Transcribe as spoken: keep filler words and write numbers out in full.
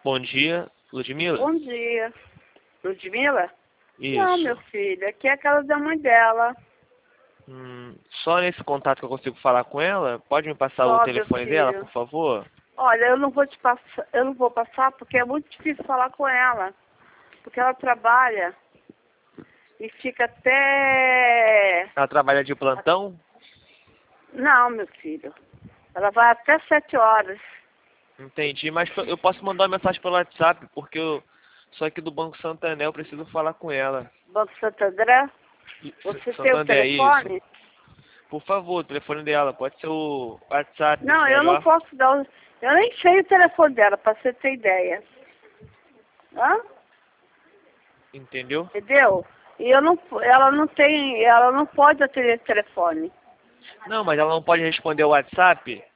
Bom dia, Ludmila? Bom dia. Ludmila? Isso. Não, meu filho, aqui é a casa da mãe dela. Hum, só nesse contato que eu consigo falar com ela? Pode me passar o Ó, meu telefone dela, filho. por favor? Olha, eu não vou te passar, eu não vou passar porque é muito difícil falar com ela. Porque ela trabalha e fica até... Ela trabalha de plantão? Não, meu filho. Ela vai até sete horas. Entendi, mas eu posso mandar uma mensagem pelo WhatsApp, porque eu sou aqui do Banco Santander, eu preciso falar com ela. Banco Santo André? E- Você tem o Santander, telefone? isso. Por favor, o telefone dela, pode ser o WhatsApp, Não, eu não melhor. posso dar o... Eu nem sei o telefone dela, pra você ter ideia. Hã? Entendeu? Entendeu? E eu não, ela não tem, ela não pode atender esse telefone. Não, mas ela não pode responder o WhatsApp?